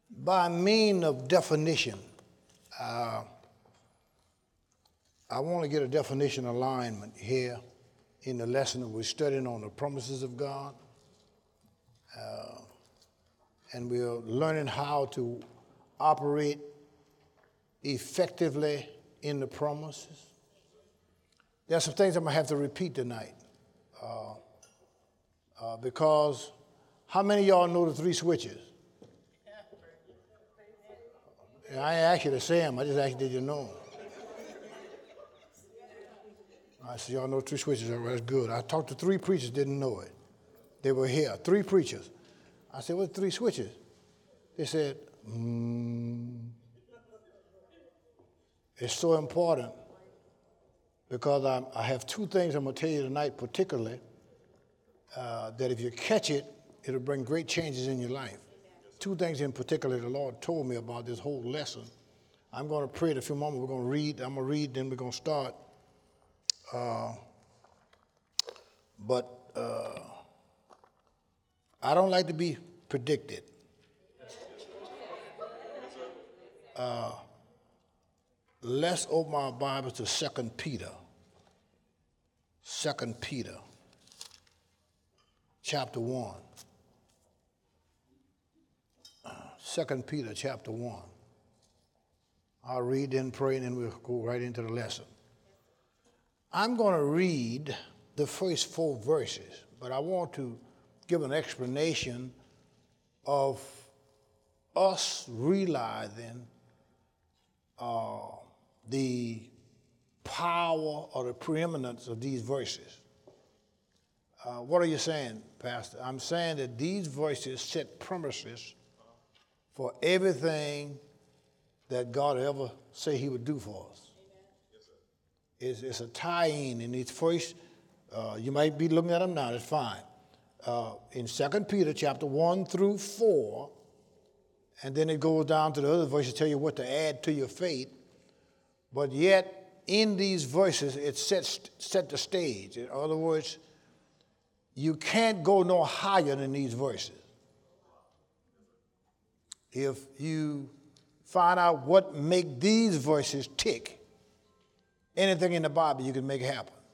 By means of definition, I want to get a definition alignment here in the lesson that we're studying on the promises of God. And we're learning how to operate effectively in the promises. There are some things I'm going to have to repeat tonight. Because how many of y'all know the three switches? I ain't asked you to say them. I just asked you, did you know them? I said, y'all know three switches. That's good. I talked to three preachers, didn't know it. They were here, three preachers. I said, what's three switches? They said, It's so important because I have two things I'm going to tell you tonight particularly that if you catch it, it'll bring great changes in your life. Two things in particular the Lord told me about this whole lesson. I'm going to pray in a few moments. We're going to read. I'm going to read, then we're going to start. But I don't like to be predicted. Let's open our Bibles to 2 Peter. 2 Peter, chapter 1. 2 Peter, chapter 1. I'll read, then pray, and then we'll go right into the lesson. I'm going to read the first 4 verses, but I want to give an explanation of us realizing the power or the preeminence of these verses. What are you saying, Pastor? I'm saying that these verses set promises for everything that God ever say he would do for us. It's a tie-in in these first, you might be looking at them now, that's fine. In 2 Peter chapter 1 through 4, and then it goes down to the other verses, tell you what to add to your faith. But yet, in these verses, it set the stage. In other words, you can't go no higher than these verses. If you find out what make these verses tick, anything in the Bible you can make it happen.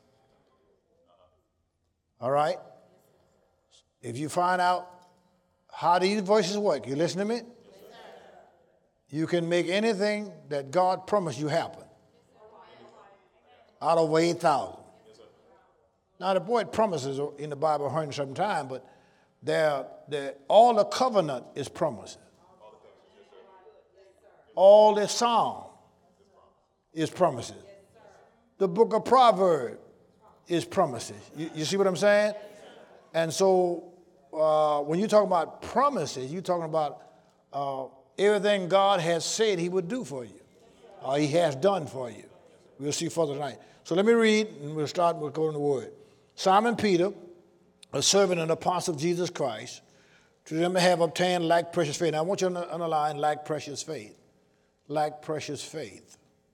All right? If you find out how these verses work, you listen to me? You can make anything that God promised you happen. Out of over 8,000. Now, the word promises in the Bible 100-something times, but all the covenant is promises. All the psalm is promises. The book of Proverbs is promises. You see what I'm saying? And so when you talk about promises, you're talking about everything God has said he would do for you, or he has done for you. We'll see further tonight. So let me read, and we'll start with going to the word. Simon Peter, a servant and apostle of Jesus Christ, to them that have obtained like precious faith. Now, I want you to underline like precious faith. Like precious faith.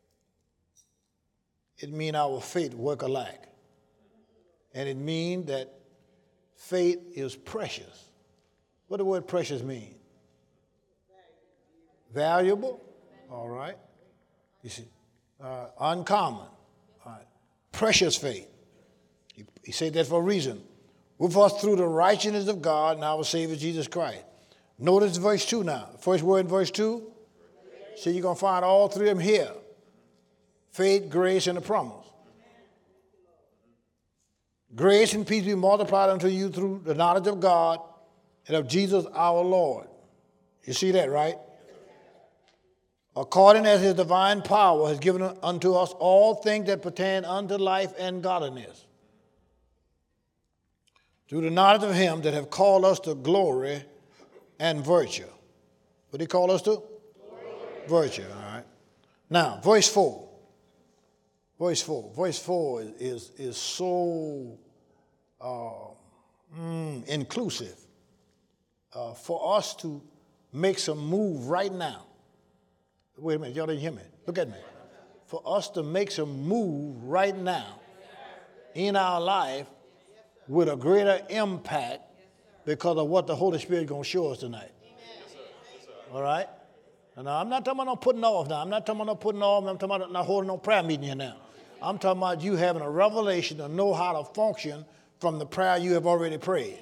It means our faith work alike. And it means that faith is precious. What does the word precious mean? Valuable. All right. You see, uncommon. All right. Precious faith. He said that for a reason. With us through the righteousness of God and our Savior Jesus Christ. Notice verse 2 now. First word in verse 2. So you're going to find all three of them here. Faith, grace, and the promise. Grace and peace be multiplied unto you through the knowledge of God and of Jesus our Lord. You see that, right? According as his divine power has given unto us all things that pertain unto life and godliness. Through the knowledge of him that have called us to glory and virtue. What did he call us to? Virtue, all right. Now, verse 4. Verse 4. Verse 4 is so inclusive for us to make some move right now. Wait a minute, y'all didn't hear me. Look at me. For us to make some move right now in our life with a greater impact because of what the Holy Spirit is going to show us tonight. All right? And I'm not talking about no putting off now. I'm not talking about no putting off. I'm talking about not holding no prayer meeting here now. I'm talking about you having a revelation to know how to function from the prayer you have already prayed.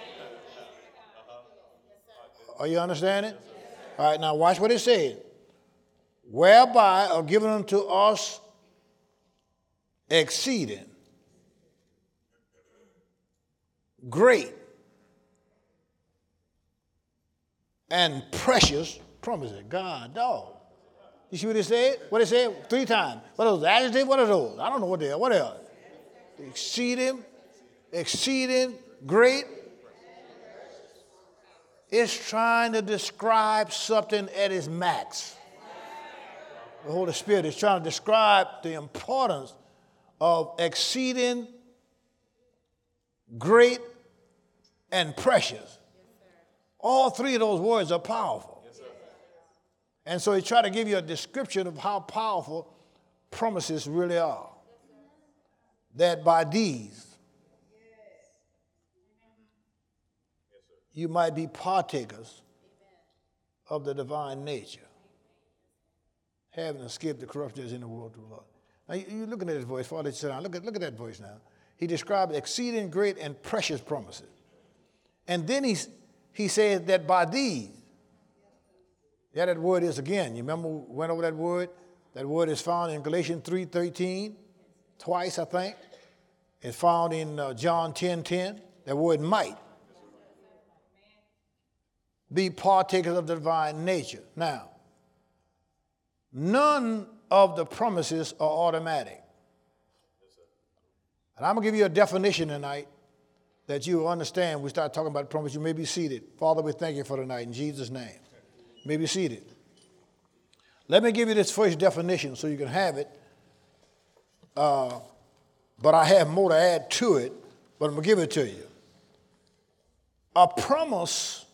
Are you understanding? All right, now watch what it said. Whereby are given unto us exceeding great and precious promises. God, dog. You see what it said? What it said? 3 times. What are those? Adjectives? What are those? I don't know what they are. What else? Exceeding, great. It's trying to describe something at its max. The Holy Spirit is trying to describe the importance of exceeding, great, and precious. All 3 of those words are powerful. And so he tried to give you a description of how powerful promises really are. That by these, you might be partakers of the divine nature, having escaped the corruption that's in the world through love. Now, you're looking at his voice. Father, look at that voice now. He described exceeding great and precious promises. And then he said that by these, yeah, that word is again. You remember we went over that word? That word is found in Galatians 3:13, twice, I think. It's found in John 10:10. That word might. Be partakers of the divine nature. Now, none of the promises are automatic. And I'm going to give you a definition tonight that you will understand. We start talking about promise. You may be seated. Father, we thank you for tonight in Jesus' name. You may be seated. Let me give you this first definition so you can have it. But I have more to add to it, but I'm going to give it to you. A promise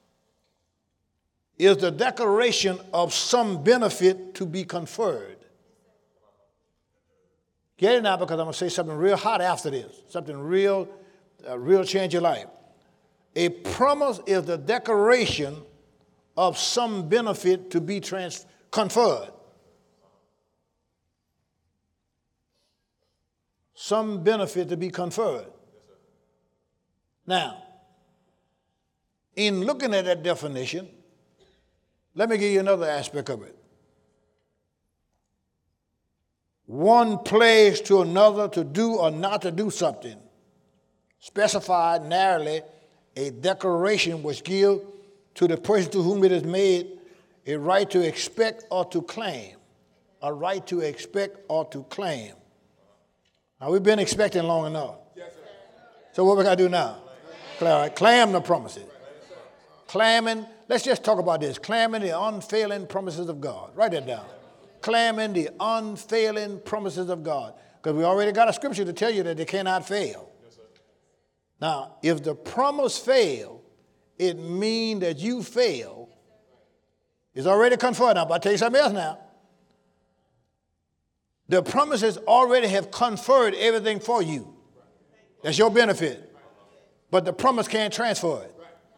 is the declaration of some benefit to be conferred. Get it now, because I'm going to say something real hot after this, something real change your life. A promise is the declaration of some benefit to be conferred. Some benefit to be conferred. Now, in looking at that definition, let me give you another aspect of it. One pledge to another to do or not to do something, specified narrowly, a declaration which gives to the person to whom it is made a right to expect or to claim. A right to expect or to claim. Now, we've been expecting long enough. So what we got to do now? Claim the promises. Claiming, let's just talk about this. Claiming the unfailing promises of God. Write that down. Claiming the unfailing promises of God. Because we already got a scripture to tell you that they cannot fail. Now, if the promise fail, it means that you fail. It's already conferred. Now, but I'll tell you something else now. The promises already have conferred everything for you. That's your benefit. But the promise can't transfer it.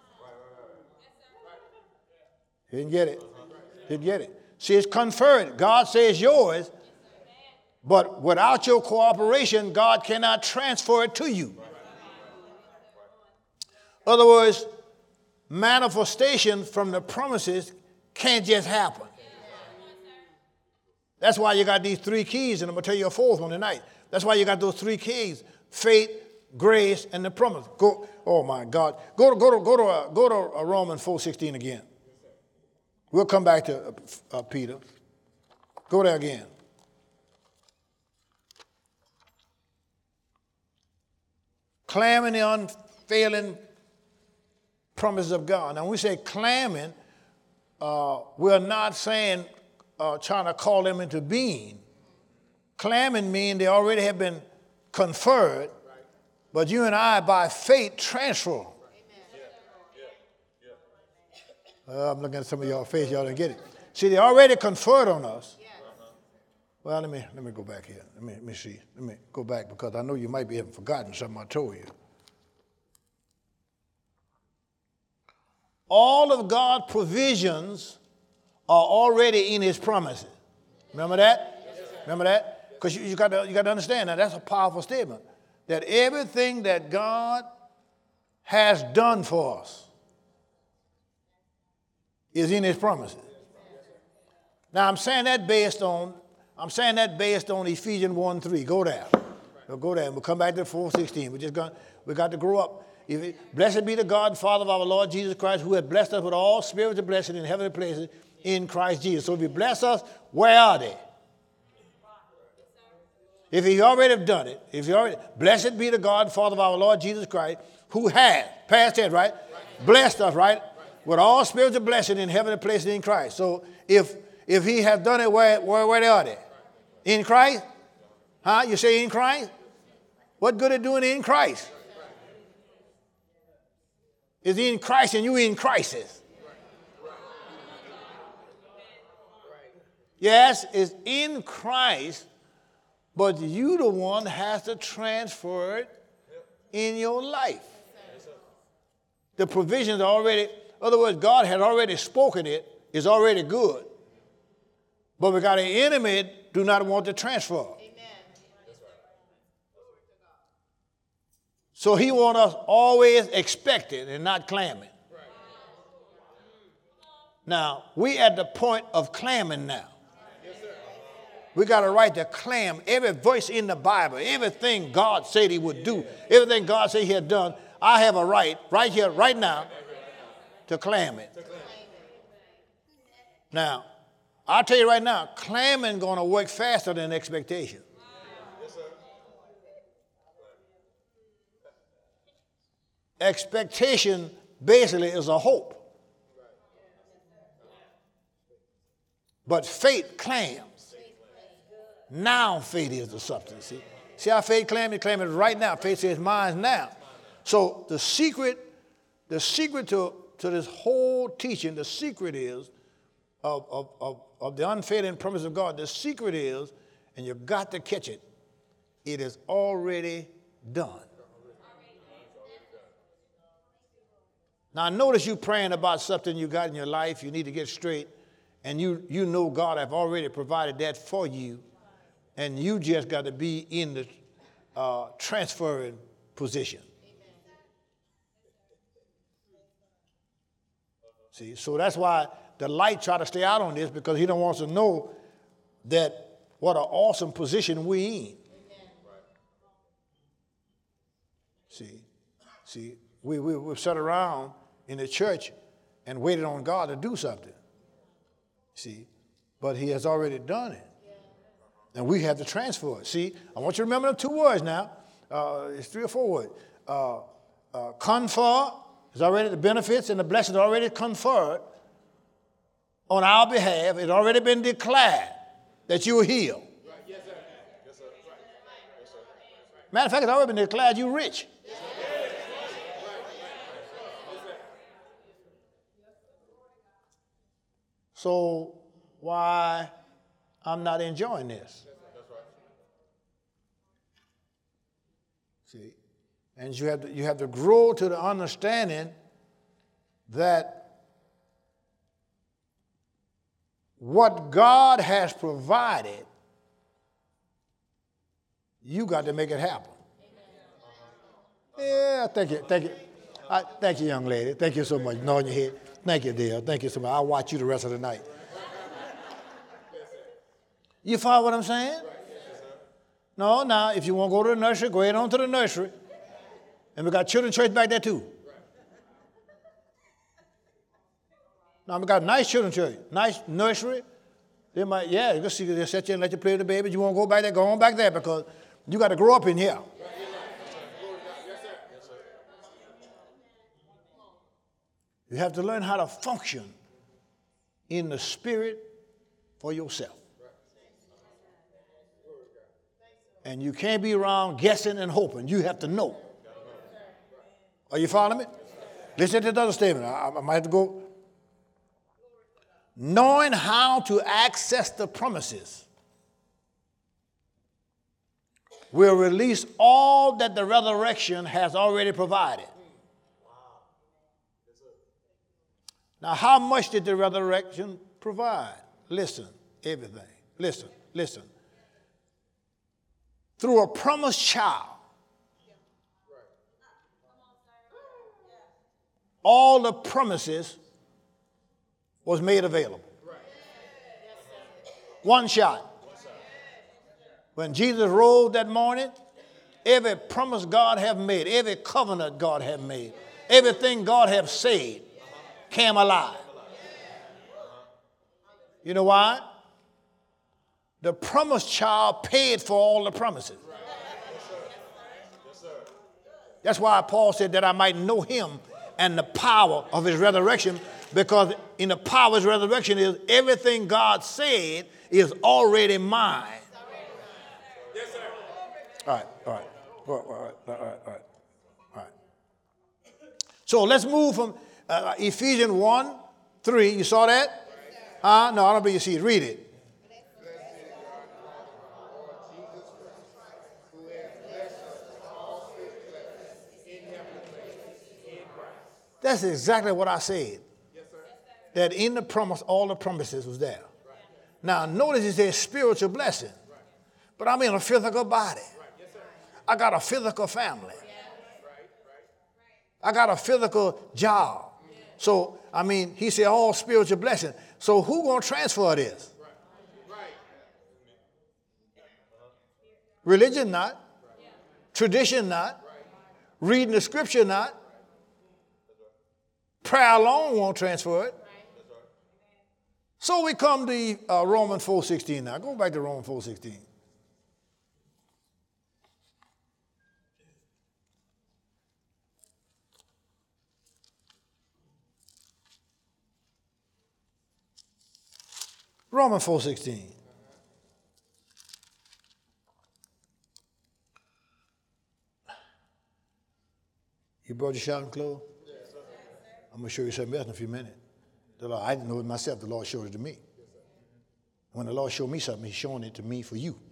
You didn't get it. Didn't get it. See, it's conferred. God says yours, but without your cooperation, God cannot transfer it to you. In other words, manifestation from the promises can't just happen. That's why you got these 3 keys, and I'm going to tell you a 4th one tonight. That's why you got those 3 keys: faith, grace, and the promise. Go. Oh my God. Go to Romans 4:16 again. We'll come back to Peter. Go there again. Claiming the unfailing promises of God. Now, when we say claiming, we're not saying trying to call them into being. Claiming means they already have been conferred, but you and I, by faith, transfer. I'm looking at some of y'all face, y'all didn't get it. See, they already conferred on us. Well, let me go back here. Let me see. Let me go back, because I know you might be having forgotten something I told you. all of God's provisions are already in his promises. Remember that? Yes, remember that? Because you got to understand that. That's a powerful statement. That everything that God has done for us is in his promises. Now I'm saying that based on Ephesians 1:3. Go there. Go there. We'll come back to 4:16. We got to grow up. Blessed be the God and Father of our Lord Jesus Christ, who has blessed us with all spiritual blessings in heavenly places in Christ Jesus. So if he bless us, where are they? If he already have done it, blessed be the God and Father of our Lord Jesus Christ, who has, past tense, right? Blessed us, right? With all spiritual blessings in heavenly places in Christ. So if he has done it, where are they? In Christ? Huh? You say in Christ? What good is doing it in Christ? Is he in Christ and you in crisis? Yes, it's in Christ, but you the one has to transfer it in your life. The provisions are already, in other words, God had already spoken it, it's already good. But we got an enemy that do not want to transfer. Amen. So he wants us always expecting and not clamming. Now, we at the point of clamming now. We got a right to clam every voice in the Bible, everything God said he would do, everything God said he had done. I have a right here, right now, to clam it. Now, I'll tell you right now, clamming going to work faster than expectation. Expectation basically is a hope. But faith clams. Now faith is the substance. See how faith clams? It clams right now. Faith says mine's now. So the secret to this whole teaching, the secret is of the unfailing promise of God, the secret is, and you've got to catch it, it is already done. Now, I notice you praying about something you got in your life you need to get straight, and you know God have already provided that for you, and you just got to be in the transferring position. See, so that's why the light try to stay out on this, because he don't want us to know that what an awesome position we in. See, we've sat around in the church and waited on God to do something. See, but he has already done it. And we have to transfer it. See, I want you to remember them two words now. It's 3 or 4 words. Confer is already, the benefits and the blessings are already conferred on our behalf. It's already been declared that you are healed. Right. Yes, sir. Yes, sir. Right. Yes, sir. Matter of fact, it's already been declared you rich. Yes, so why I'm not enjoying this? That's right. See, and you have to grow to the understanding that what God has provided, you got to make it happen. Yeah, thank you. Thank you, young lady. Thank you so much. Nodding your head. Thank you, dear. Thank you so much. I'll watch you the rest of the night. You follow what I'm saying? No, now, if you want to go to the nursery, go ahead on to the nursery. And we got children's church back there too. Now, we got a nice children's church, nice nursery. They might, you see, they'll set you and let you play with the babies. You want to go back there, go on back there, because you got to grow up in here. You have to learn how to function in the spirit for yourself. And you can't be around guessing and hoping. You have to know. Are you following me? Listen to the other statement. I might have to go. Knowing how to access the promises will release all that the resurrection has already provided. Now, how much did the resurrection provide? Listen, everything. Listen, listen. Through a promised child, all the promises was made available. One shot. When Jesus rose that morning, every promise God have made, every covenant God have made, everything God have said came alive. You know why? The promised child paid for all the promises. That's why Paul said that I might know him and the power of his resurrection, because in the power of his resurrection is everything God said is already mine. Yes, sir. All right. So let's move from Ephesians 1:3. You saw that? No, I don't believe you see it. Read it. That's exactly what I said. Yes, sir. That in the promise, all the promises was there. Right. Now, notice it says spiritual blessing. Right. But I'm in a physical body. Right. Yes, sir. I got a physical family. I got a physical job. Yeah. So, I mean, he said all spiritual blessing. So who going to transfer this? Right. Religion not. Right. Tradition not. Right. Reading the scripture not. Prayer alone won't transfer it. So we come to Romans 4:16 now. Go back to Romans 4:16. Romans 4:16. You brought your shouting clothes? I'm going to show you something else in a few minutes. I didn't know it myself. The Lord showed it to me. When the Lord showed me something, he's showing it to me for you.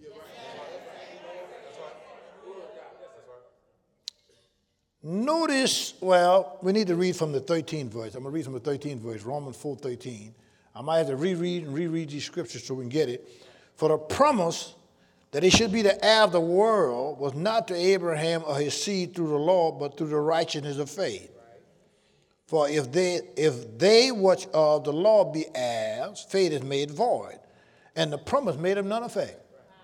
Notice, well, we need to read from the 13th verse. I'm going to read from the 13th verse, Romans 4:13. I might have to reread these scriptures so we can get it. For the promise that he should be the heir of the world was not to Abraham or his seed through the law, but through the righteousness of faith. For if they which of the law be heirs, faith is made void, and the promise made of none effect.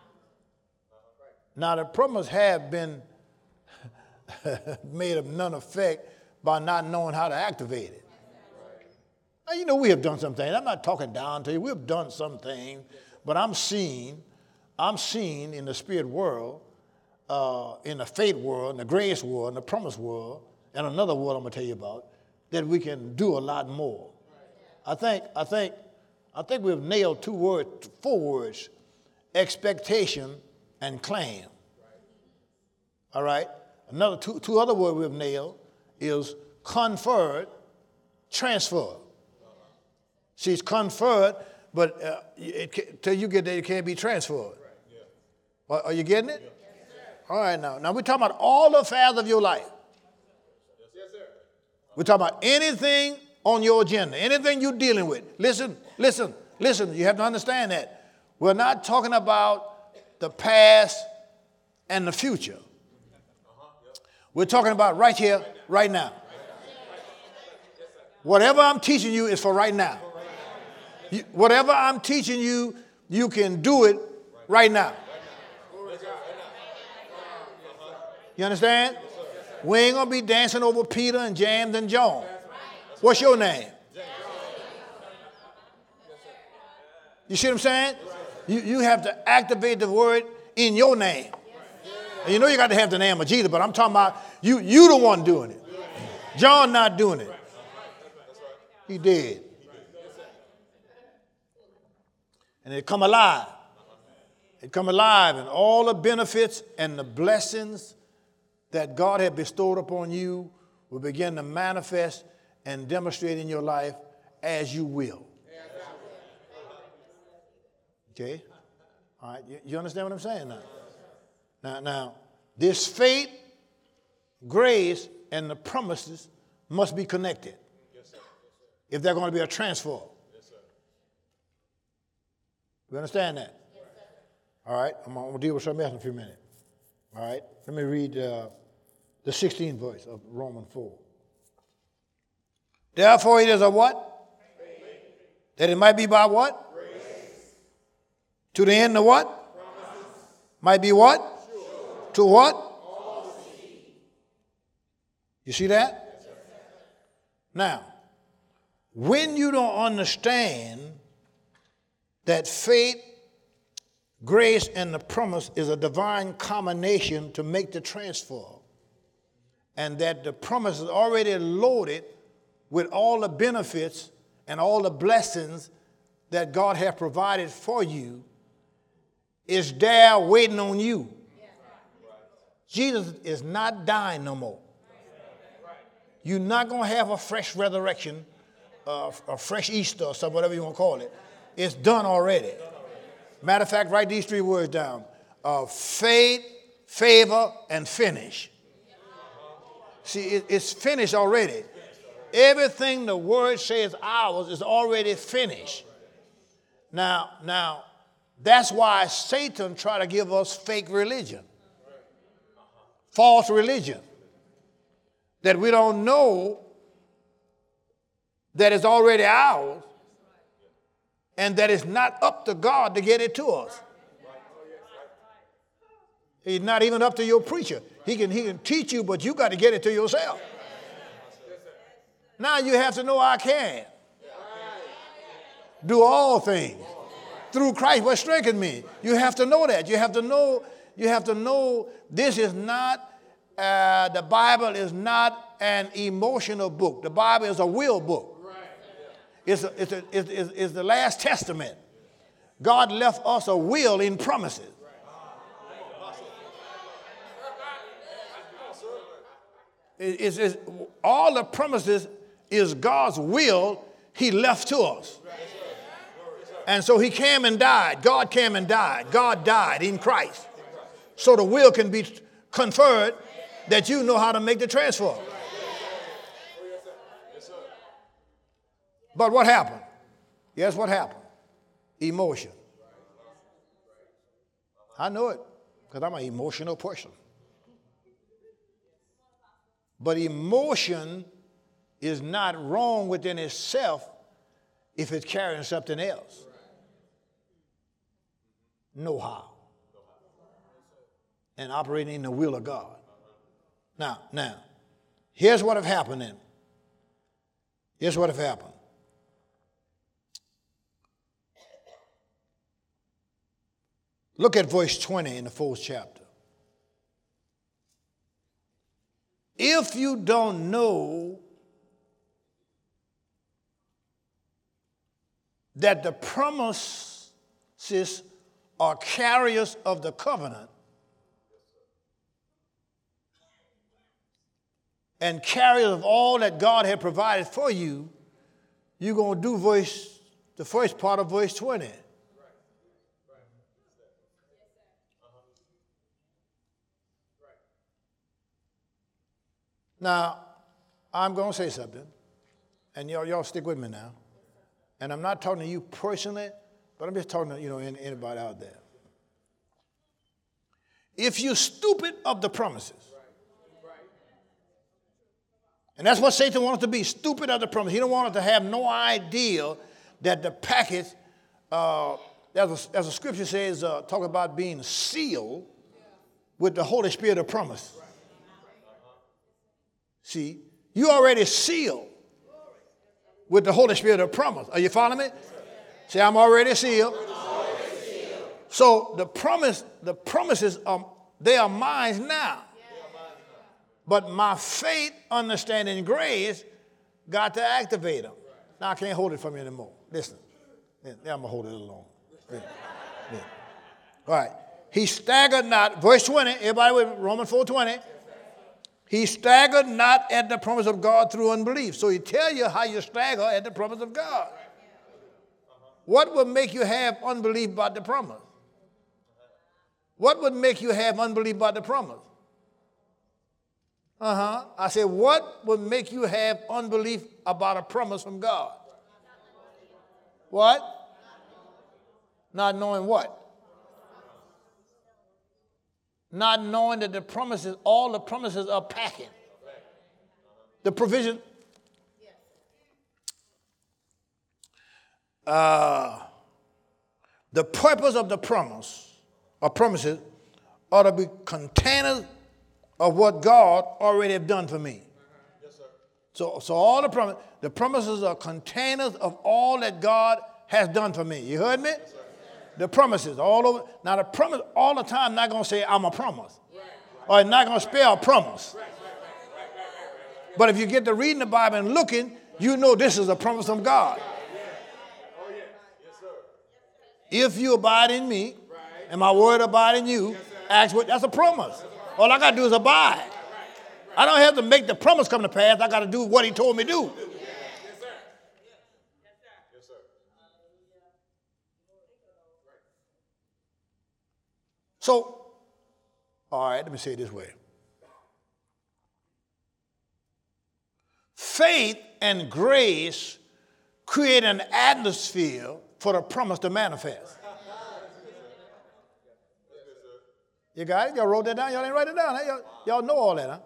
Now the promise have been made of none effect by not knowing how to activate it. Now, you know, we have done some things. I'm not talking down to you. We have done some things, but I'm seen in the spirit world, in the faith world, in the grace world, in the promise world, and another world I'm going to tell you about, that we can do a lot more. I think we've nailed four words, expectation and claim. All right? Another two other words we've nailed is conferred, transfer. See, it's conferred, but till you get there, it can't be transferred. Are you getting it? All right, now we're talking about all the affairs of your life. We're talking about anything on your agenda, anything you're dealing with. Listen. You have to understand that. We're not talking about the past and the future. We're talking about right here, right now. Whatever I'm teaching you is for right now. Whatever I'm teaching you, you can do it right now. You understand? We ain't going to be dancing over Peter and James and John. What's your name? You see what I'm saying? You have to activate the word in your name. And you know you got to have the name of Jesus, but I'm talking about you the one doing it. John not doing it. He did. And it come alive. It come alive, and all the benefits and the blessings that God had bestowed upon you will begin to manifest and demonstrate in your life as you will. Okay? All right, you understand what I'm saying now? Now, this faith, grace, and the promises must be connected. if there's going to be a transfer. Yes, sir. You understand that? Yes, sir. All right, I'm going to deal with something else in a few minutes. All right, let me read the 16th verse of Romans 4. Therefore it is a what? Faith. That it might be by what? Grace. To the end of what? Promise. Might be what? Sure. To what? All the seed. You see that? Yes, sir. Now, when you don't understand that faith, grace, and the promise is a divine combination to make the transfer, and that the promise is already loaded with all the benefits and all the blessings that God has provided for you, is there waiting on you. Jesus is not dying no more. You're not going to have a fresh resurrection, a fresh Easter, or something, whatever you want to call it. It's done already. Matter of fact, write these three words down. Faith, favor, and finish. See, it's finished already. Everything the word says ours is already finished. Now, that's why Satan try to give us fake religion, false religion, that we don't know that it's already ours, and that it's not up to God to get it to us. He's not even up to your preacher. He can teach you, but you got to get it to yourself. Now you have to know I can do all things through Christ what strengthens me. You have to know that. You have to know this is not, the Bible is not an emotional book. The Bible is a will book. It's the last testament. God left us a will in promises. It's all the promises is God's will he left to us. And so he came and died. God came and died. God died in Christ. So the will can be conferred that you know how to make the transfer. But what happened? Yes, what happened? Emotion. I know it because I'm an emotional person. But emotion is not wrong within itself if it's carrying something else. Know-how. And operating in the will of God. Now, here's what have happened then. Here's what have happened. Look at verse 20 in the 4th chapter. If you don't know that the promises are carriers of the covenant and carriers of all that God had provided for you, you're going to do the first part of verse 20. Now, I'm going to say something, and y'all stick with me now. And I'm not talking to you personally, but I'm just talking to anybody out there. If you're stupid of the promises, and that's what Satan wants to be, stupid of the promises. He don't want us to have no idea that the package, as a scripture says, talk about being sealed with the Holy Spirit of promise. See, you already sealed with the Holy Spirit of promise. Are you following me? Say, I'm already sealed. So the promises they are mine now. But my faith, understanding, and grace got to activate them. Now I can't hold it from you anymore. Listen, I'm going to hold it alone. Yeah. All right. He staggered not. Verse 20, everybody with Romans 4:20. He staggered not at the promise of God through unbelief. So he tell you how you stagger at the promise of God. What would make you have unbelief about the promise? What would make you have unbelief about the promise? I said, what would make you have unbelief about a promise from God? What? Not knowing what? Not knowing that the promises, all the promises are packing. The provision. The purpose of the promise or promises ought to be containers of what God already have done for me. Yes, sir. So all the promises are containers of all that God has done for me. You heard me? Yes, the promises all over. Now the promise all the time not going to say I'm a promise. Or it's not going to spell promise. But if you get to reading the Bible and looking, you know this is a promise from God. If you abide in me, and my word abide in you, ask what, that's a promise. All I got to do is abide. I don't have to make the promise come to pass. I got to do what he told me to do. So, all right, let me say it this way. Faith and grace create an atmosphere for the promise to manifest. You got it? Y'all wrote that down? Y'all didn't write it down, huh? Y'all know all that, huh?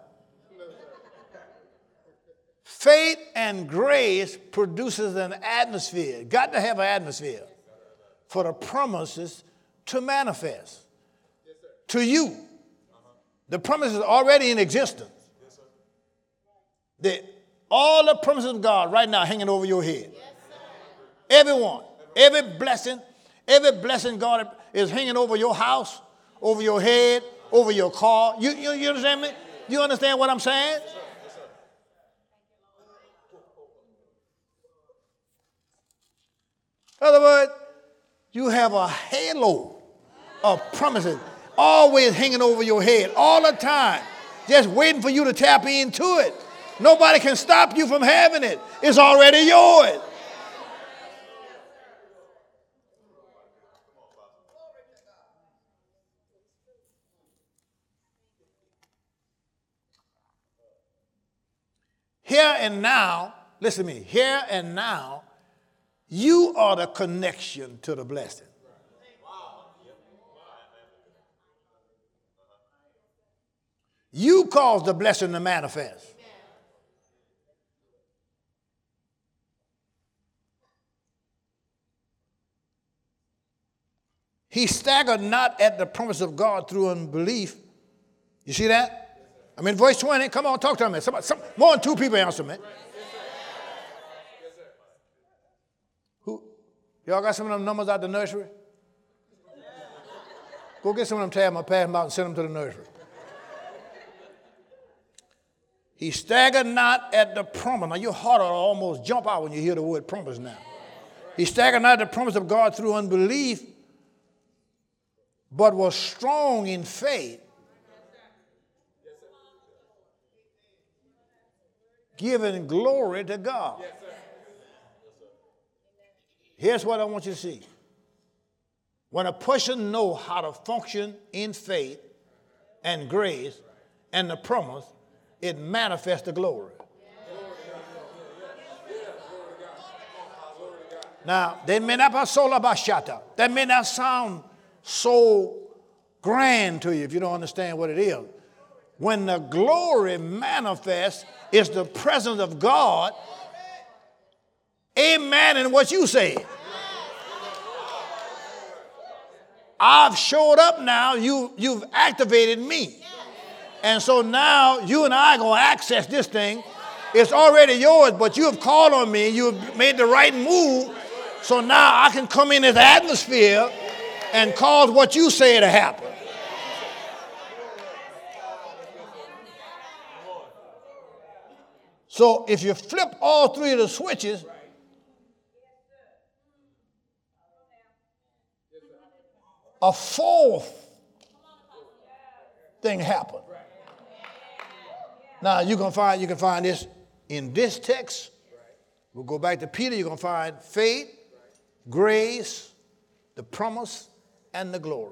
Faith and grace produces an atmosphere. Got to have an atmosphere for the promises to manifest. To you. The promise is already in existence. All the promises of God right now hanging over your head. Everyone. Every blessing God is hanging over your house, over your head, over your car. You understand me? You understand what I'm saying? In other words, you have a halo of promises always hanging over your head all the time, just waiting for you to tap into it. Nobody can stop you from having it. It's already yours. Here and now, listen to me, here and now, you are the connection to the blessing. You cause the blessing to manifest. He staggered not at the promise of God through unbelief. You see that? I mean, verse 20, come on, talk to me. More than two people answer me. Who? Y'all got some of them numbers out the nursery? Go get some of them tabs, I'll pass them out and send them to the nursery. He staggered not at the promise. Now, your heart will almost jump out when you hear the word promise now. He staggered not at the promise of God through unbelief, but was strong in faith, giving glory to God. Here's what I want you to see. When a person knows how to function in faith and grace and the promise, it manifests the glory. Now, that may not sound so grand to you if you don't understand what it is. When the glory manifests, it's the presence of God. Amen in what you say. I've showed up now. You've activated me. And so now you and I are going to access this thing. It's already yours, but you have called on me. You have made the right move. So now I can come in this atmosphere and cause what you say to happen. So if you flip all three of the switches, a fourth thing happened. Now you can find this in this text. We'll go back to Peter. You're going to find faith, grace, the promise, and the glory.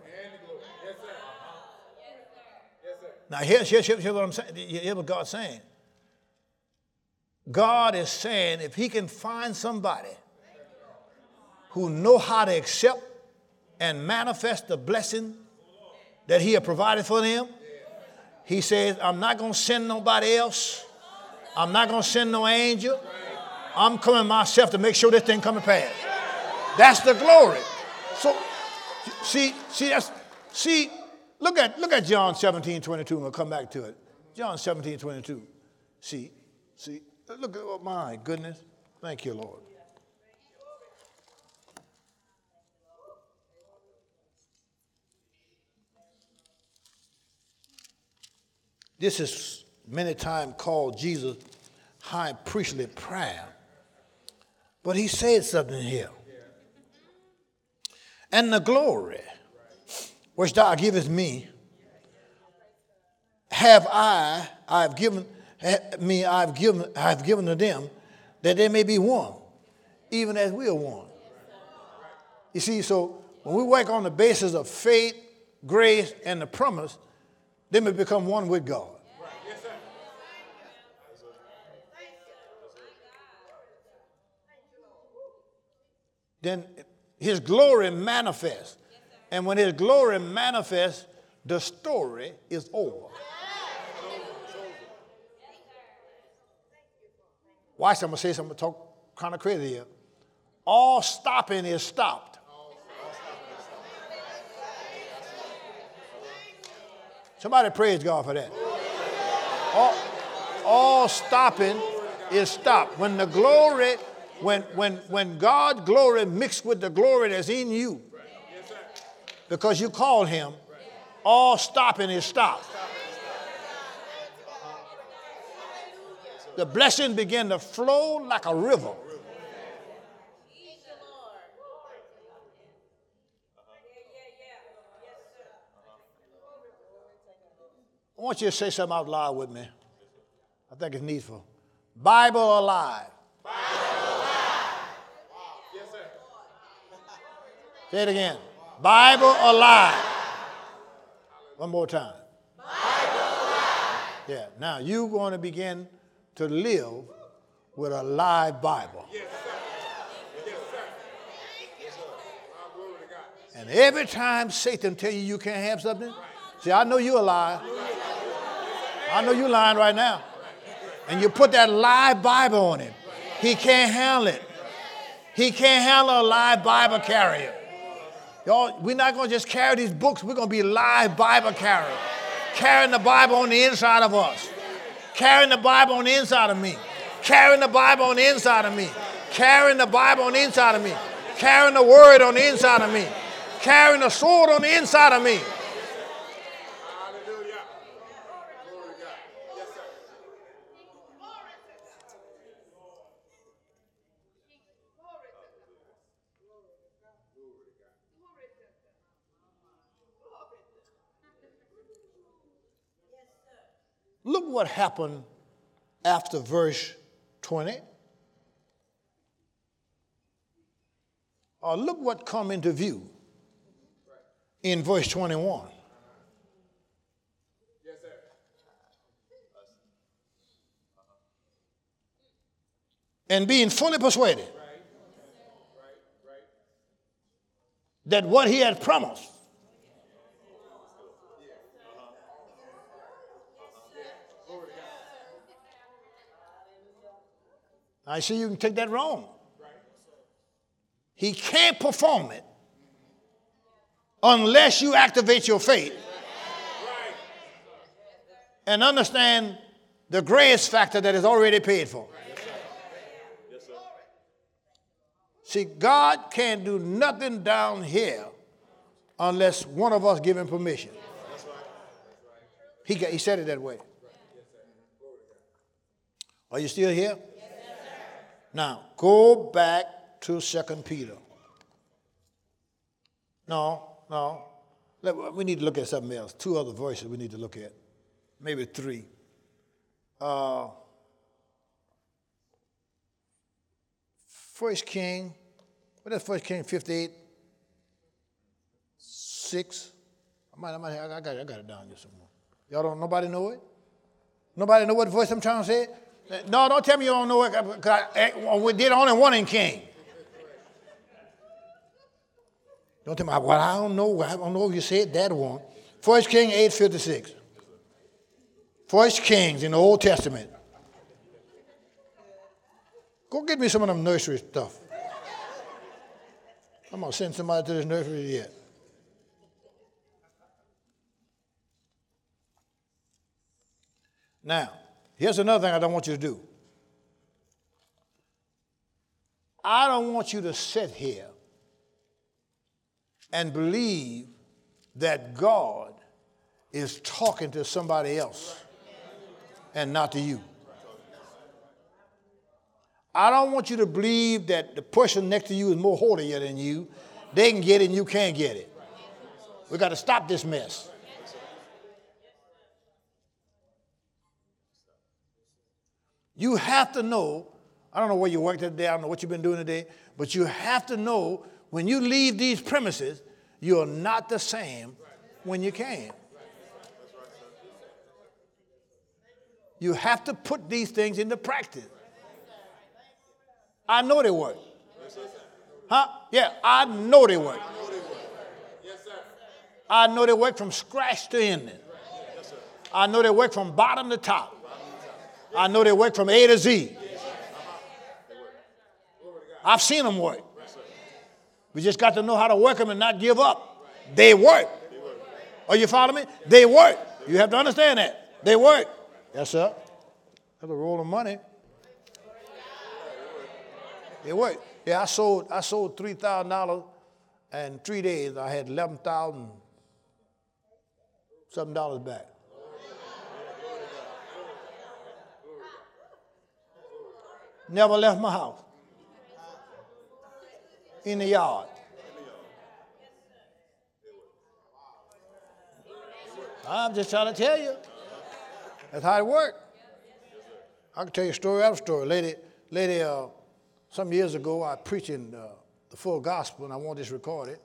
Now here's what I'm saying. Here's what God's saying. God is saying if he can find somebody who know how to accept and manifest the blessing that he has provided for them. He says, I'm not going to send nobody else. I'm not going to send no angel. I'm coming myself to make sure this thing come to pass. That's the glory. So, look at John 17:22, and we'll come back to it. John 17:22. See, look at, oh my goodness. Thank you, Lord. This is many times called Jesus' high priestly prayer. But he said something here. And the glory which thou givest me, I've given to them, that they may be one, even as we are one. You see, so when we work on the basis of faith, grace, and the promise, then we become one with God. Then his glory manifests. And when his glory manifests, the story is over. Watch, I'm going to say something, talk kind of crazy here. All stopping is stopped. Somebody praise God for that. All stopping is stopped. When the glory, when God's glory mixed with the glory that's in you, because you call him, all stopping is stopped. The blessing began to flow like a river. I want you to say something out loud with me. I think it's needful. Bible alive. Bible alive. Yes, sir. Say it again. Bible alive. One more time. Bible alive. Yeah. Now you're going to begin to live with a live Bible. Yes, sir. Yes, sir. Yes, sir. And every time Satan tell you you can't have something, see, I know you're alive. I know you're lying right now. And you put that live Bible on him. He can't handle it. He can't handle a live Bible carrier. Y'all, we're not going to just carry these books. We're going to be live Bible carriers. Carrying the Bible on the inside of us. Carrying the Bible on the inside of me. Carrying the Bible on the inside of me. Carrying the Bible on the inside of me. Carrying the word on the inside of me. Carrying the sword on the inside of me. Look what happened after verse 20. Or look what come into view in verse 21. Yes, sir. And being fully persuaded that what he had promised I see you can take that wrong. He can't perform it unless you activate your faith and understand the grace factor that is already paid for. See, God can't do nothing down here unless one of us give him permission. He said it that way. Are you still here? Now, go back to 2 Peter. No. We need to look at something else. 2 other verses we need to look at. Maybe 3. First King, what is 1 King 58? 6. I got it down here somewhere. Y'all don't, nobody know it? Nobody know what voice I'm trying to say? No, don't tell me you don't know it, because we did only one in King. Don't tell me, well, I don't know if you said that one. 1 Kings 8:56. 1 Kings in the Old Testament. Go get me some of them nursery stuff. I'm going to send somebody to this nursery yet. Now, here's another thing I don't want you to do. I don't want you to sit here and believe that God is talking to somebody else and not to you. I don't want you to believe that the person next to you is more holier than you. They can get it and you can't get it. We got to stop this mess. You have to know, I don't know where you worked today, I don't know what you've been doing today, but you have to know when you leave these premises, you're not the same when you came. You have to put these things into practice. I know they work. Huh? Yeah, I know they work. I know they work from scratch to ending. I know they work from bottom to top. I know they work from A to Z. I've seen them work. We just got to know how to work them and not give up. They work. Are you following me? They work. You have to understand that. They work. Yes, sir. That's a roll of money. It worked. Yeah, I sold $3,000 in 3 days. I had $11,000 something back. Never left my house. In the yard. I'm just trying to tell you. That's how it worked. I can tell you story after story. Lady, some years ago, I preached in the full gospel, and I want this recorded,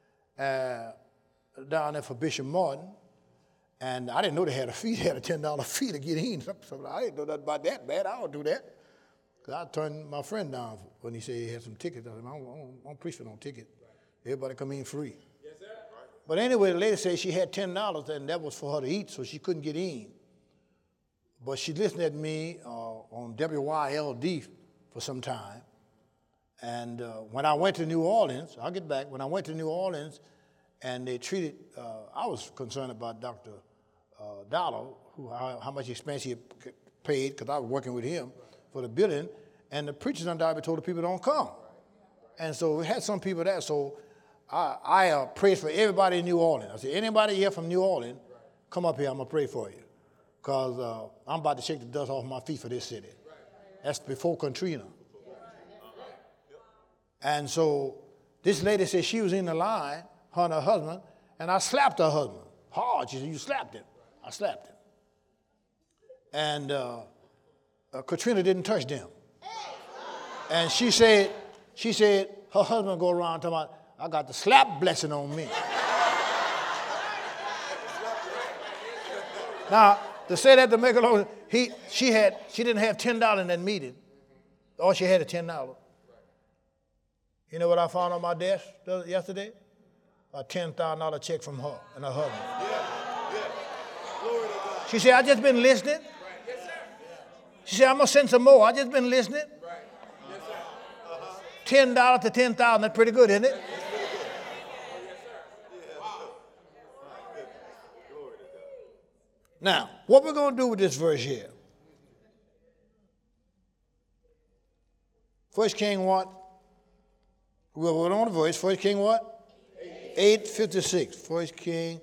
down there for Bishop Martin. And I didn't know they had a fee. They had a $10 fee to get in. I didn't know nothing about that bad. I don't do that. Because I turned my friend down when he said he had some tickets. I said, I don't preach for no ticket. Everybody come in free. Yes, sir. But anyway, the lady said she had $10, and that was for her to eat, so she couldn't get in. But she listened to me on WYLD for some time. And when I went to New Orleans, I'll get back, when I went to New Orleans and they treated, I was concerned about Dr. Dollar, how much expense he paid, because I was working with him for the building, and the preachers undoubtedly told the people don't come. And so we had some people there, so I prayed for everybody in New Orleans. I said, anybody here from New Orleans, come up here, I'm going to pray for you, because I'm about to shake the dust off my feet for this city. That's before Katrina. And so this lady said she was in the line, her and her husband, and I slapped her husband hard. She said, you slapped him. I slapped him. And Katrina didn't touch them. And she said, her husband go around talking about, I got the slap blessing on me. Now, to say that to make it long, she didn't have $10 in that meeting. All she had is $10. You know what I found on my desk yesterday? A $10,000 check from her and her husband. She said, I just been listening. She said, I'm going to send some more. I just been listening. $10 to $10,000, that's pretty good, isn't it? Now, what we're going to do with this verse here? First King what? We're on the verse. First King what? 8:56. First King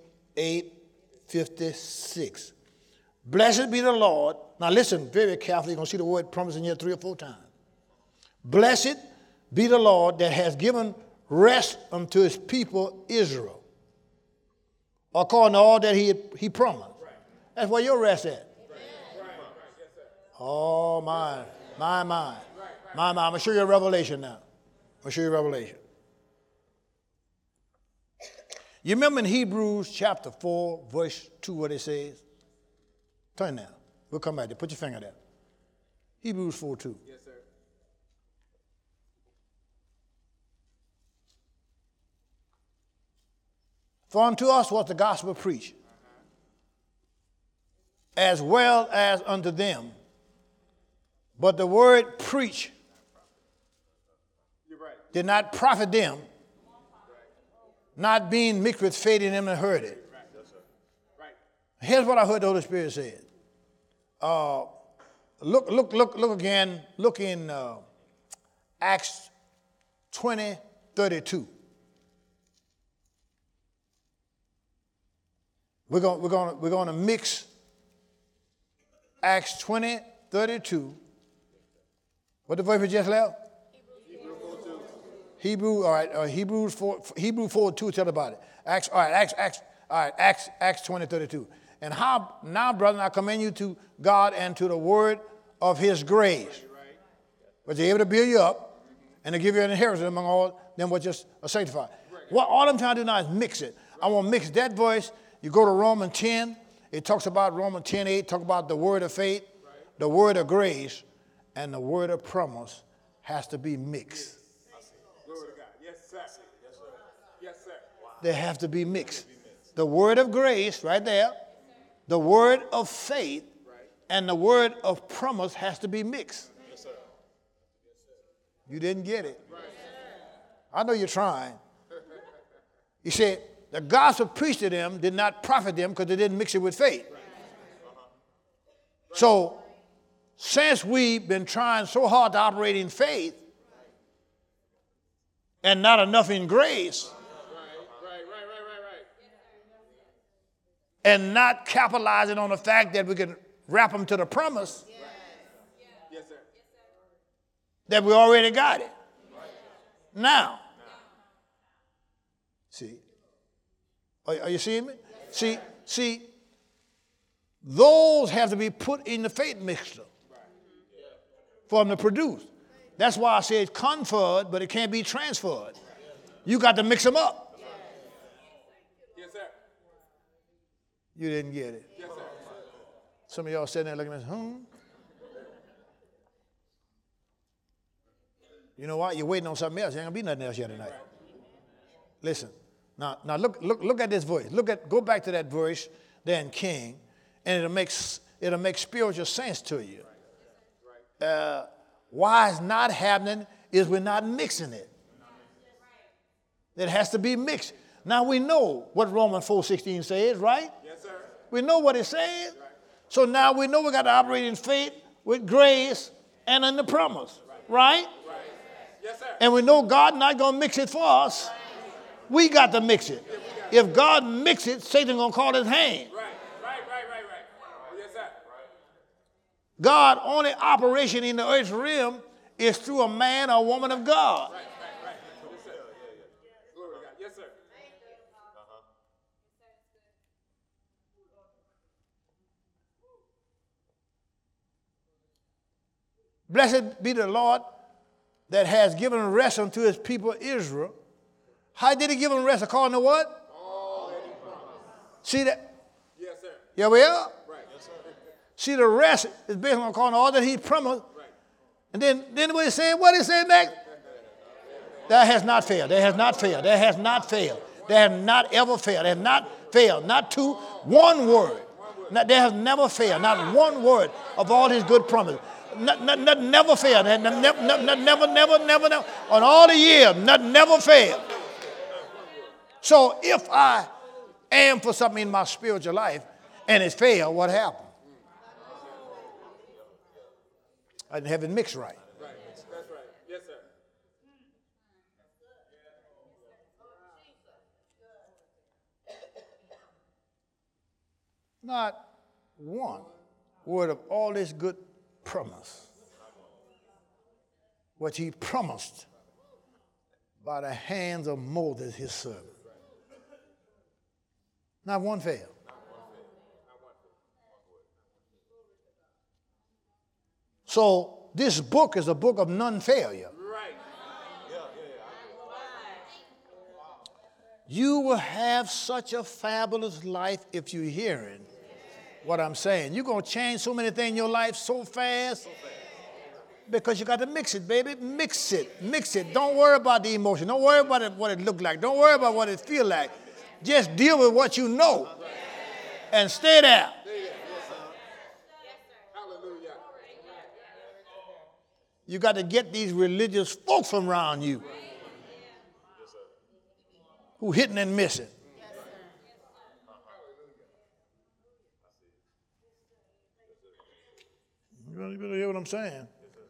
8:56. Blessed be the Lord. Now listen very carefully. You're going to see the word promise in here 3 or 4 times. Blessed be the Lord that has given rest unto his people Israel, according to all that he promised. That's where your rest at. Oh, my. I'm going to show you a revelation now. I'll show you a revelation. You remember in Hebrews chapter 4, verse 2, what it says? Turn now. We'll come back there. Put your finger there. Hebrews 4:2. Yes, sir. For unto us was the gospel preached, as well as unto them. But the word preach did not profit them, not being mixed with faith in them that heard it. Here's what I heard the Holy Spirit say. Look again. Look in Acts 20:32. We're going to mix Acts 20:32. What the verse we just left? Hebrews 4:2. Tell about it. Acts 20:32. And how now, brethren, I commend you to God and to the word of his grace, which is able to build you up and to give you an inheritance among all them which are sanctified. What all I'm trying to do now is mix it. I want to mix that voice. You go to Romans 10. It talks about Romans 10:8. Talk about the word of faith, the word of grace, and the word of promise has to be mixed. Glory to God. Yes, sir. Yes, sir. They have to be mixed. The word of grace, right there, the word of faith, and the word of promise has to be mixed. Yes, sir. You didn't get it. I know you're trying. He said, the gospel preached to them did not profit them because they didn't mix it with faith. So, since we've been trying so hard to operate in faith and not enough in grace, Right. and not capitalizing on the fact that we can wrap them to the promise, Yes, sir. that we already got it. Now, see, are you seeing me? See, those have to be put in the faith mixture for them to produce. That's why I say it's conferred, but it can't be transferred. You got to mix them up. Yes, sir. You didn't get it. Yes, sir. Some of y'all sitting there looking at me, You know what? You're waiting on something else. There ain't gonna be nothing else here tonight. Listen. Now look at this verse. Go back to that verse there in King, and it'll make spiritual sense to you. Why it's not happening is we're not mixing it. It has to be mixed. Now we know what Romans 4:16 says, right? Yes, sir. We know what it says. So now we know we got to operate in faith with grace and in the promise, right? Yes, sir. And we know God not going to mix it for us. We got to mix it. If God mix it, Satan going to call his hand. Right. Yes, sir. God only operation in the earth realm is through a man or woman of God. Right. Yes, sir. Glory to God. Yes, sir. Blessed be the Lord that has given rest unto his people Israel. How did he give them rest? According to what? All that he promised. See that? Yes, sir. Yeah, we are. Right. Yes, sir. See, the rest is based on according to all that he promised. Right. And then what he said next? That has not failed. That has not failed. That has not failed. That has not ever failed. That has not failed. Not two, one word. That has never failed. Not one word of all his good promises. Never failed. Never. On all the years, never failed. So if I am for something in my spiritual life and it failed, what happened? I didn't have it mixed right. Right. That's right. Yes, sir. Not one word of all this good promise, which he promised by the hands of Moses, his servant. Not one failed. So this book is a book of non-failure. Right. You will have such a fabulous life if you're hearing what I'm saying. You're going to change so many things in your life so fast because you got to mix it, baby. Mix it. Don't worry about the emotion. Don't worry about what it looked like. Don't worry about what it feel like. Just deal with what you know and stay there. Hallelujah. You got to get these religious folks from around you who hitting and missing. You better hear what I'm saying.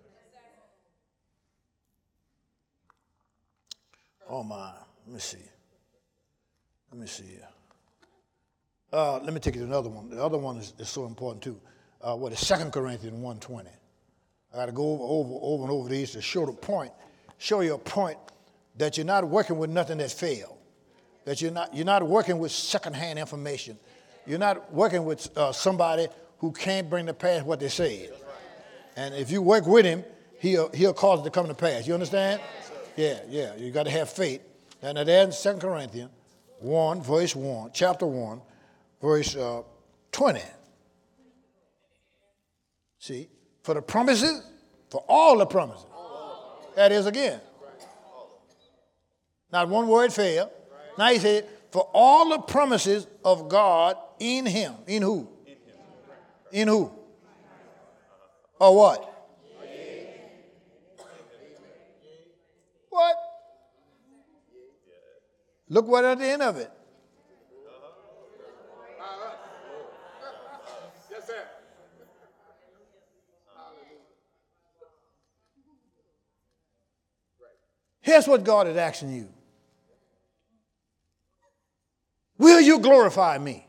Oh my, let me see here. Let me take you to another one. The other one is so important too. What is 2 Corinthians 1:20? I got to go over and over these to show you a point that you're not working with nothing that failed. That you're not working with secondhand information. You're not working with somebody who can't bring to pass what they said. And if you work with him, he'll cause it to come to pass. You understand? Yeah. You got to have faith. And there's 2 Corinthians 1, verse 1, chapter 1, verse 20. See, for the promises, for all the promises. That is again. Not one word failed. Now he said, for all the promises of God in him. In who? In who? Or what? What? Look what at the end of it. Yes, sir. Here's what God is asking you. Will you glorify me?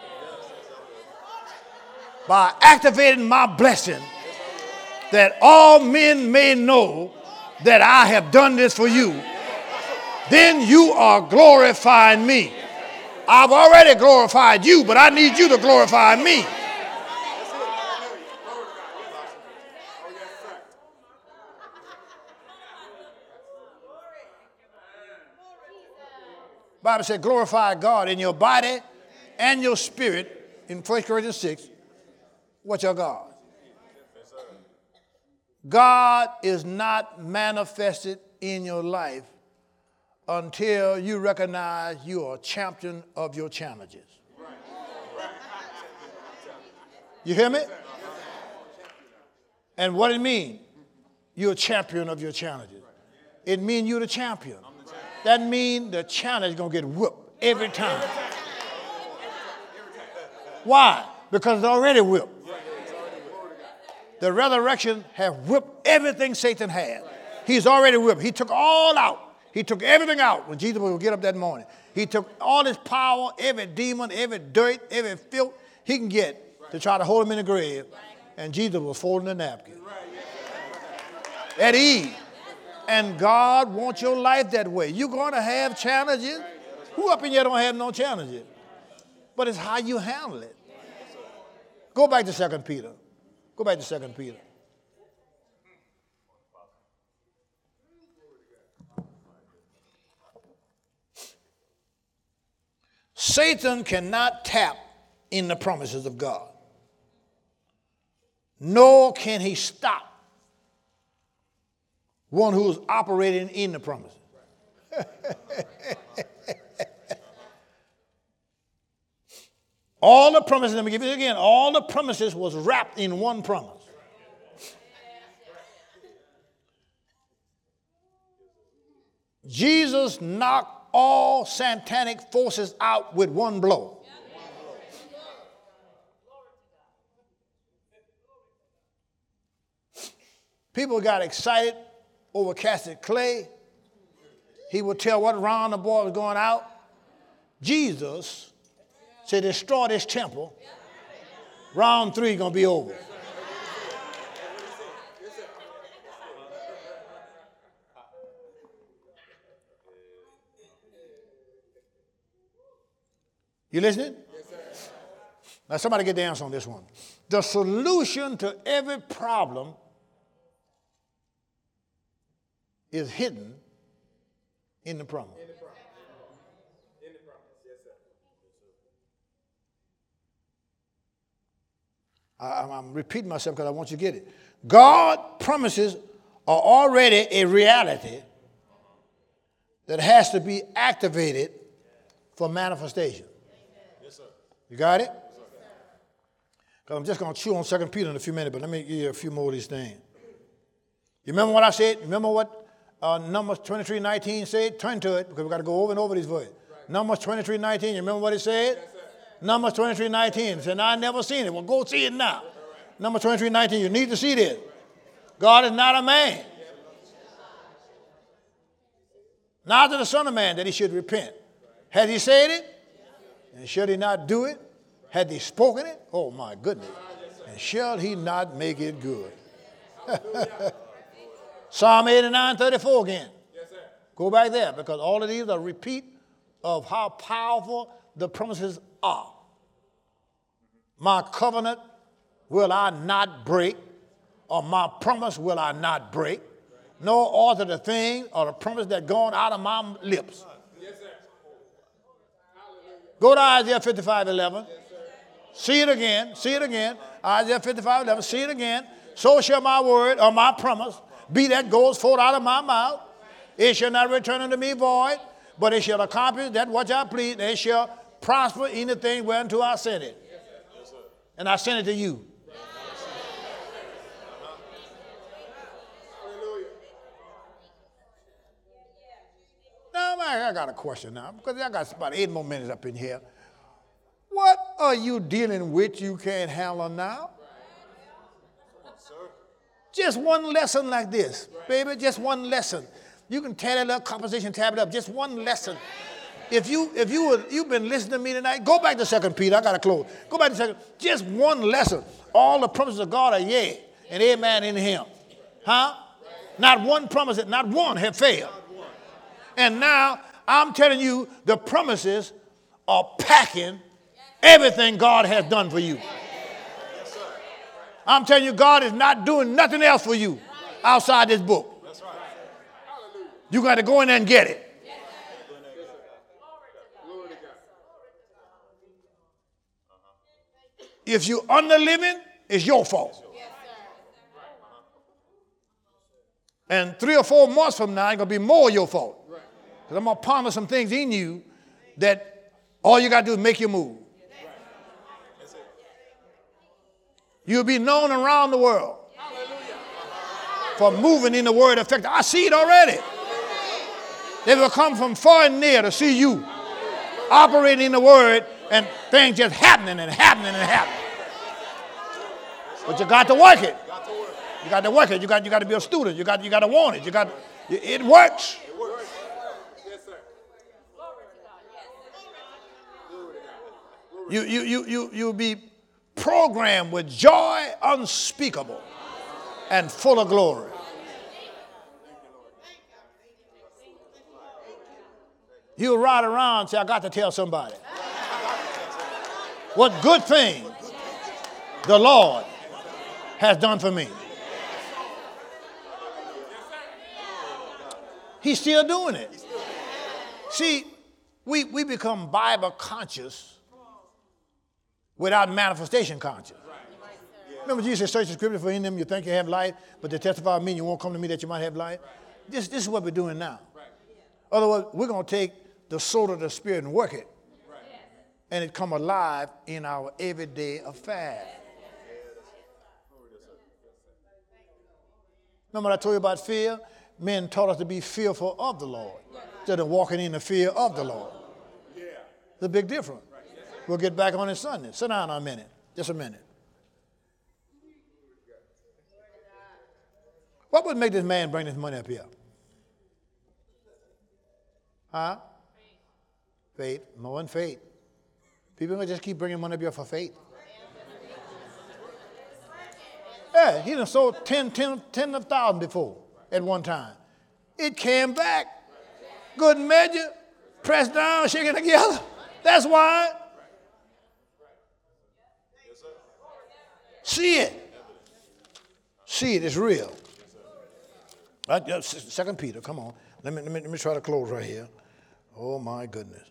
By activating my blessing, that all men may know that I have done this for you, then you are glorifying me. I've already glorified you, but I need you to glorify me. Bible said glorify God in your body and your spirit in 1 Corinthians 6. What's your God? God is not manifested in your life until you recognize you are a champion of your challenges. You hear me? And what it means? You're a champion of your challenges. It means you're the champion. That means the challenge is going to get whooped every time. Why? Because it's already whipped. The resurrection has whipped everything Satan had. He's already whipped. He took all out. He took everything out when Jesus would get up that morning. He took all his power, every demon, every dirt, every filth he can get to try to hold him in the grave. And Jesus was folding the napkin. At ease. And God wants your life that way. You're going to have challenges. Who up in here don't have no challenges? But it's how you handle it. Go back to 2 Peter. Go back to 2 Peter. Satan cannot tap in the promises of God. Nor can he stop one who is operating in the promises. All the promises, let me give you again, all the promises was wrapped in one promise. Jesus knocked all satanic forces out with one blow. People got excited over Cassidy Clay. He would tell what round the boy was going out. Jesus said, destroy this temple. Round 3 going to be over. You listening? Now somebody get the answer on this one. The solution to every problem is hidden in the promise. In the promise. Yes, sir. I'm repeating myself because I want you to get it. God promises are already a reality that has to be activated for manifestation. Yes, sir. You got it? Because I'm just going to chew on 2 Peter in a few minutes, but let me give you a few more of these things. You remember what I said? Remember what Numbers 23:19 said? Turn to it, because we've got to go over and over these verses. Right. Numbers 23:19, you remember what it said? Yes, Numbers 23:19. It said, I never seen it. Well, go see it now. Right. Numbers 23:19, you need to see this. God is not a man, neither the Son of Man, that he should repent. Had he said it? And should he not do it? Had he spoken it? Oh, my goodness. And shall he not make it good? Psalm 89:34 again. Yes, sir. Go back there, because all of these are a repeat of how powerful the promises are. My covenant will I not break, or my promise will I not break, nor alter the thing or the promise that gone out of my lips. Yes, sir. Go to Isaiah 55:11. Yes, see it again. See it again. Isaiah 55:11. See it again. So shall my word or my promise be that goes forth out of my mouth. It shall not return unto me void, but it shall accomplish that which I please. It shall prosper in the thing whereunto I sent it. Yes, and I sent it to you. Now, I got a question now, because I got about 8 more minutes up in here. What are you dealing with you can't handle now? Just one lesson like this, baby, just one lesson. You can tear that little composition tablet up, just one lesson. If you've been listening to me tonight, go back to 2 Peter. I got to close. Go back to 2. Just one lesson. All the promises of God are yea and amen in him. Huh? Not one promise, not one have failed. And now I'm telling you, the promises are packing everything God has done for you. I'm telling you, God is not doing nothing else for you outside this book. That's right. You got to go in there and get it. If you're under living, it's your fault. And 3 or 4 months from now, it's going to be more your fault. Because I'm going to ponder some things in you that all you got to do is make you move. You'll be known around the world for moving in the word effect. I see it already. They will come from far and near to see you operating in the word, and things just happening and happening and happening. But you got to work it. You got to work it. You got to be a student. You got to want it. It works. You'll be programmed with joy unspeakable and full of glory. You'll ride around and say, I got to tell somebody what good thing the Lord has done for me. He's still doing it. See, we become Bible conscious without manifestation conscious. Remember Jesus said, search the scripture, for in them you think you have life, but they testify of me, you won't come to me that you might have life. This is what we're doing now. Otherwise, we're going to take the sword of the Spirit and work it. And it come alive in our everyday affairs. Remember what I told you about fear? Men taught us to be fearful of the Lord instead of walking in the fear of the Lord. It's a big difference. We'll get back on it Sunday. Sit down a minute. Just a minute. What would make this man bring this money up here? Huh? Faith. More than faith. People going to just keep bringing money up here for faith. Yeah, he done sold 10 of thousand before at one time. It came back. Good measure. Pressed down, shaking together. That's why. See it. See it. It's real. Right, 2 Peter, come on. Let me try to close right here. Oh, my goodness.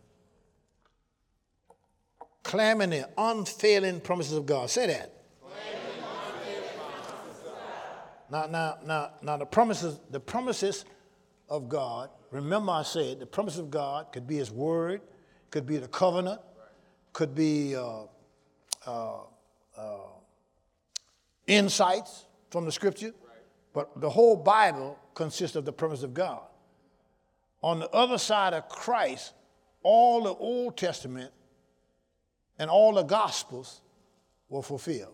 Claiming the unfailing promises of God. Say that. Now, the promises of God, remember I said the promises of God could be his word, could be the covenant, could be insights from the scripture, but the whole Bible consists of the promise of God. On the other side of Christ, all the Old Testament and all the Gospels were fulfilled.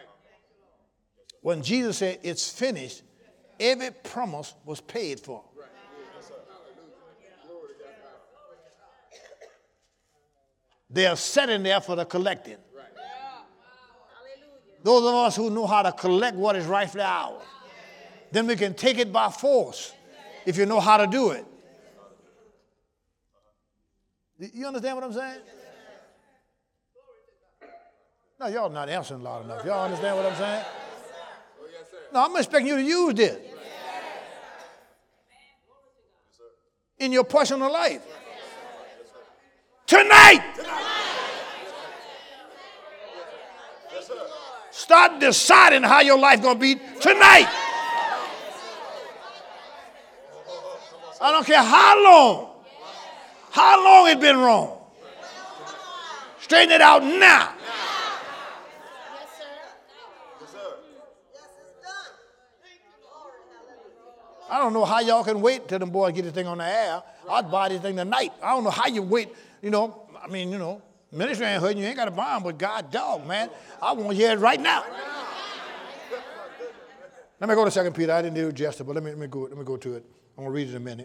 When Jesus said, it's finished, every promise was paid for. They are sitting there for the collecting. Those of us who know how to collect what is rightfully ours, then we can take it by force if you know how to do it. You understand what I'm saying? No, y'all not answering loud enough. Y'all understand what I'm saying? No, I'm expecting you to use this in your personal life. Tonight! Start deciding how your life going to be tonight. I don't care how long it's been wrong. Straighten it out now. I don't know how y'all can wait till them boys get this thing on the air. I'd buy this thing tonight. I don't know how you wait. Ministry ain't hurting you. You ain't got a bomb, but God, dog, man. I want to hear it right now. Let me go to 2 Peter. I didn't do it yesterday, but let me go to it. I'm going to read it in a minute.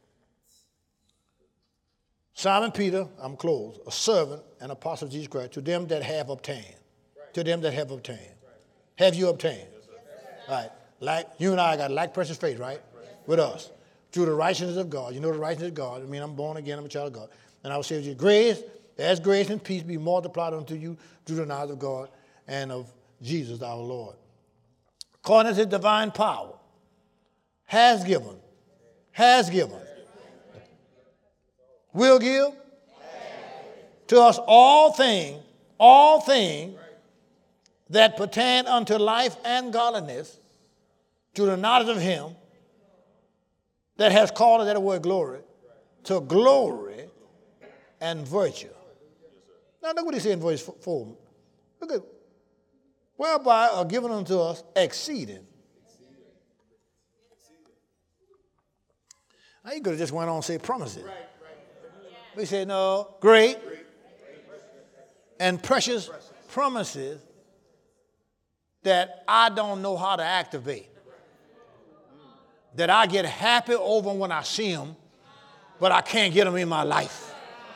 Simon Peter, I'm closed, a servant and apostle of Jesus Christ, to them that have obtained. To them that have obtained. Have you obtained? Right. Like you and I got like precious faith, right? With us. Through the righteousness of God. You know the righteousness of God. I mean, I'm born again. I'm a child of God. And I will say to you, grace, as grace and peace be multiplied unto you through the knowledge of God and of Jesus our Lord. According to his divine power, has given, will give to us all things that pertain unto life and godliness, to the knowledge of him that has called us, that word glory, to glory and virtue. Now look what he said in verse 4. Look at, whereby are given unto us exceeding. Now you could have just went on and say promises. We said no, great and precious promises that I don't know how to activate. That I get happy over when I see them, but I can't get them in my life.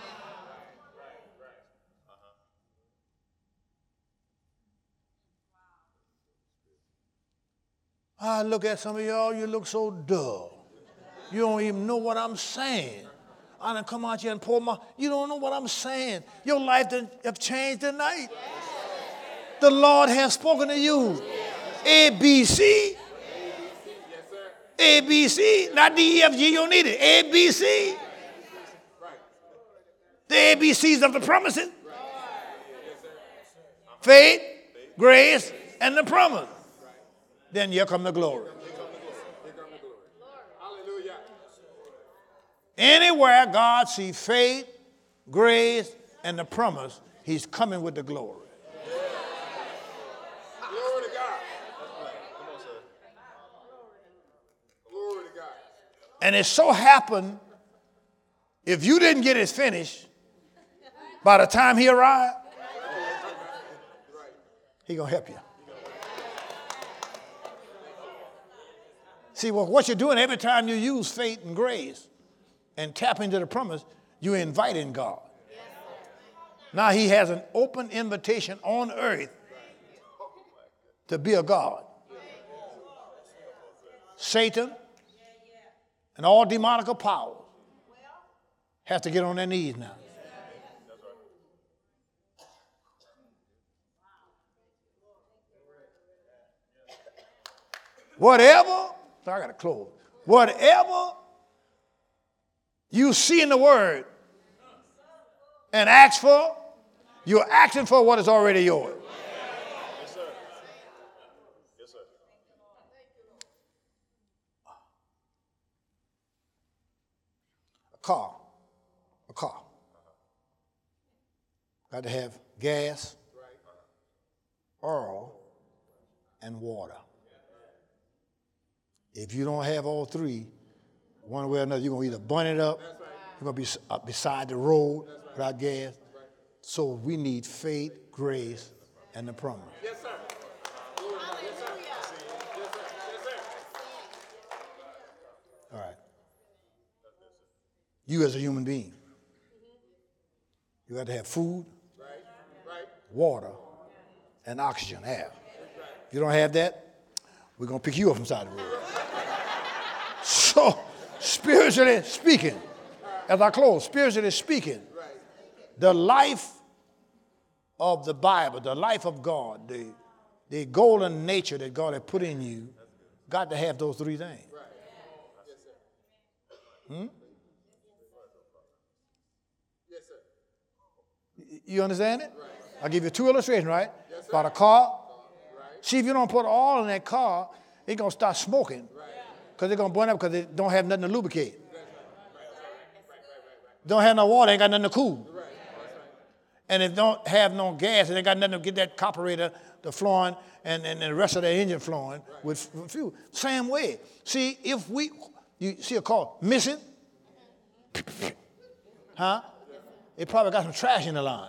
I look at some of y'all, you look so dull. You don't even know what I'm saying. I done come out here and pour you don't know what I'm saying. Your life have changed tonight. The Lord has spoken to you. ABC. ABC, not D, E, F, G, you don't need it. ABC. The ABCs of the promises. Faith, grace, and the promise. Then here come the glory. Anywhere God sees faith, grace, and the promise, he's coming with the glory. Glory to God. Come on, sir. Glory to God. And it so happened, if you didn't get it finished, by the time he arrived, he's going to help you. See, well, what you're doing every time you use faith and grace and tap into the promise, you're inviting God. Now he has an open invitation on earth to be a God. Satan and all demonic powers have to get on their knees now. Whatever, so I got to close. Whatever you see in the word and ask for, you're asking for what is already yours. Yes, sir. Yes, sir. A car. Got to have gas, oil, and water. If you don't have all three, one way or another, you're going to either burn it up, you're going to be beside the road without gas. So we need faith, grace, and the promise. Yes, sir. All right. You as a human being, you got to have food, water, and oxygen, air. If you don't have that, we're going to pick you up from the side of the road. So, spiritually speaking, as I close, spiritually speaking, the life of the Bible, the life of God, the golden nature that God has put in you, got to have those three things. Yes, sir. You understand it? I'll give you two illustrations, right? About a car. See, if you don't put oil in that car, it's going to start smoking. Because they're going to burn up because they don't have nothing to lubricate. Don't have no water, ain't got nothing to cool. And if don't have no gas, they ain't got nothing to get that carburetor to flowing and the rest of the engine flowing with fuel. Same way. See, if you see a car missing, huh? It probably got some trash in the line.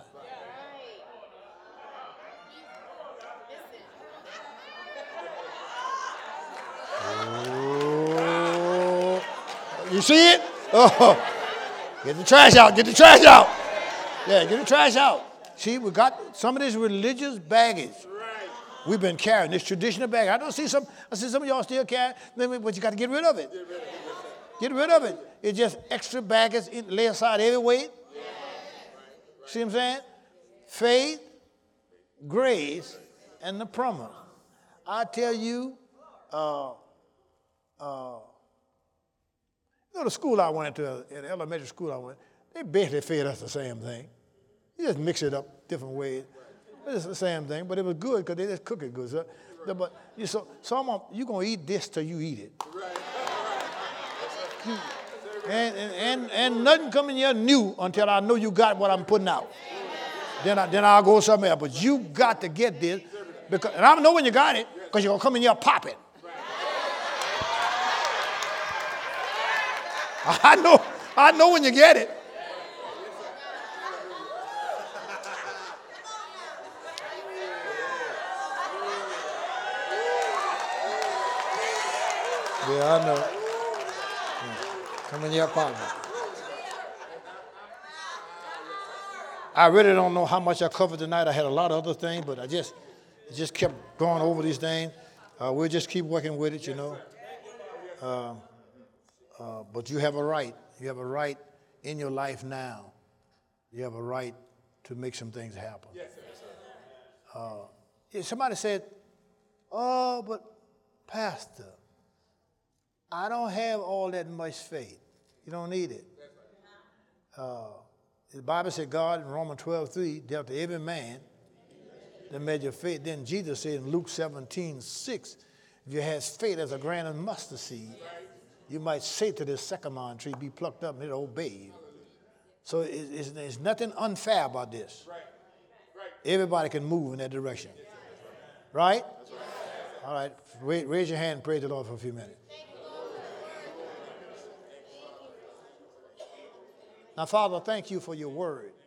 Oh, you see it? Oh, get the trash out. Get the trash out. Yeah, get the trash out. See, we got some of this religious baggage. We've been carrying this traditional baggage. I see some of y'all still carrying, but you got to get rid of it. Get rid of it. It's just extra baggage. Lay aside every weight. See what I'm saying? Faith, grace, and the promise. I tell you, the school I went to, in elementary school I went, they basically fed us the same thing. You just mix it up different ways. It's the same thing, but it was good because they just cook it good. So, but you're going to eat this till you eat it. And nothing coming here new until I know you got what I'm putting out. Then I'll go somewhere else. But you got to get this. And I know when you got it because you're going to come in here popping. I know when you get it. Yeah, I know. Come in here popping. I really don't know how much I covered tonight. I had a lot of other things, but I just kept going over these things. We'll just keep working with it, you know. But you have a right. You have a right in your life now. You have a right to make some things happen. Somebody said, "Oh, but Pastor, I don't have all that much faith." You don't need it. The Bible said God in Romans 12:3 dealt to every man that measure faith. Then Jesus said in Luke 17:6, if you have faith as a grain of mustard seed, you might say to this sycamore tree, be plucked up and it'll obey you. So there's nothing unfair about this. Everybody can move in that direction. Right? All right. Raise your hand and praise the Lord for a few minutes. Now, Father, thank you for your word.